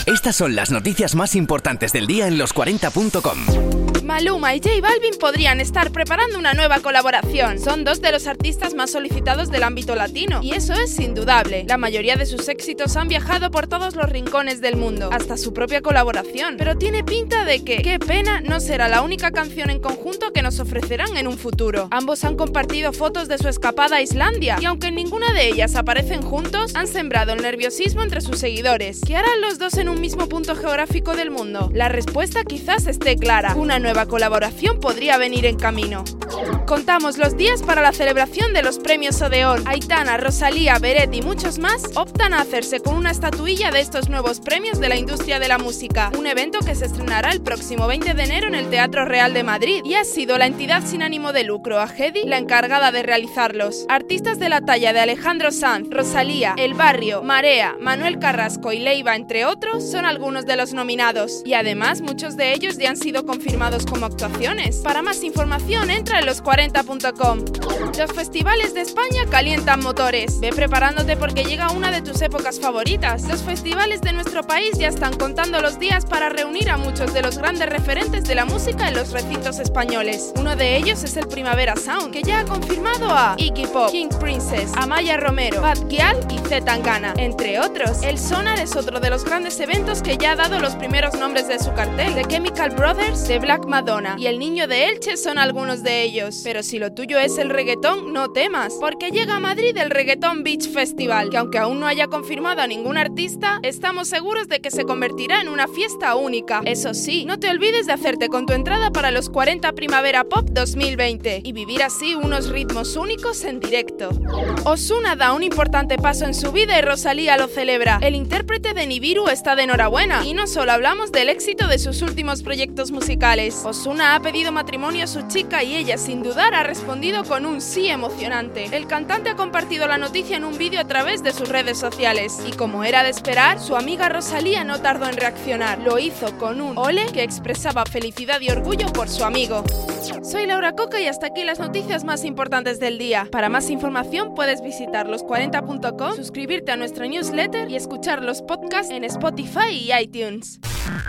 Estas son las noticias más importantes del día en los40.com. Maluma y J Balvin podrían estar preparando una nueva colaboración. Son dos de los artistas más solicitados del ámbito latino, y eso es indudable. La mayoría de sus éxitos han viajado por todos los rincones del mundo, hasta su propia colaboración. Pero tiene pinta de que, qué pena, no será la única canción en conjunto que nos ofrecerán en un futuro. Ambos han compartido fotos de su escapada a Islandia, y aunque en ninguna de ellas aparecen juntos, han sembrado el nerviosismo entre sus seguidores. ¿Qué harán los dos en un mismo punto geográfico del mundo? La respuesta quizás esté clara. Una nueva colaboración podría venir en camino. Contamos los días para la celebración de los premios Odeón. Aitana, Rosalía, Beret y muchos más optan a hacerse con una estatuilla de estos nuevos premios de la industria de la música, un evento que se estrenará el próximo 20 de enero en el Teatro Real de Madrid, y ha sido la entidad sin ánimo de lucro, Agedi, la encargada de realizarlos. Artistas de la talla de Alejandro Sanz, Rosalía, El Barrio, Marea, Manuel Carrasco y Leiva, entre otros, son algunos de los nominados, y además muchos de ellos ya han sido confirmados como actuaciones. Para más información entra en los40.com. Los festivales de España calientan motores. Ve preparándote porque llega una de tus épocas favoritas. Los festivales de nuestro país ya están contando los días para reunir a muchos de los grandes referentes de la música en los recintos españoles. Uno de ellos es el Primavera Sound, que ya ha confirmado a Iggy Pop, King Princess, Amaya Romero, Bad Gyal y C. Tangana, entre otros. El Sonar es otro de los grandes eventos que ya ha dado los primeros nombres de su cartel. The Chemical Brothers, The Black Madonna y El Niño de Elche son algunos de ellos. Pero si lo tuyo es el reggaetón, no temas, porque llega a Madrid el Reggaeton Beach Festival, que aunque aún no haya confirmado a ningún artista, estamos seguros de que se convertirá en una fiesta única. Eso sí, no te olvides de hacerte con tu entrada para los 40 Primavera Pop 2020 y vivir así unos ritmos únicos en directo. Ozuna da un importante paso en su vida y Rosalía lo celebra. El intérprete de Nibiru está de enhorabuena, y no solo hablamos del éxito de sus últimos proyectos musicales. Ozuna ha pedido matrimonio a su chica y ella, sin dudar, ha respondido con un sí emocionante. El cantante ha compartido la noticia en un vídeo a través de sus redes sociales, y como era de esperar, su amiga Rosalía no tardó en reaccionar. Lo hizo con un ole que expresaba felicidad y orgullo por su amigo. Soy Laura Coca y hasta aquí las noticias más importantes del día. Para más información puedes visitar los40.com, suscribirte a nuestra newsletter y escuchar los podcasts en Spotify y iTunes.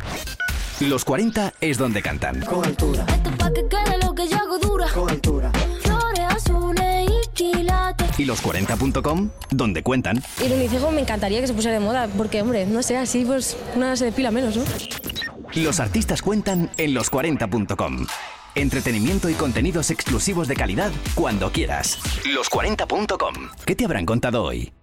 Los 40 es donde cantan. Con altura. Esto pa' que quede lo que yo hago dura. Con altura. Flores azules y quilates. Y los40.com, donde cuentan. El unicejo me encantaría que se pusiera de moda, porque, hombre, no sé, así pues una se depila menos, ¿no? Los artistas cuentan en los40.com. Entretenimiento y contenidos exclusivos de calidad cuando quieras. Los40.com. ¿Qué te habrán contado hoy?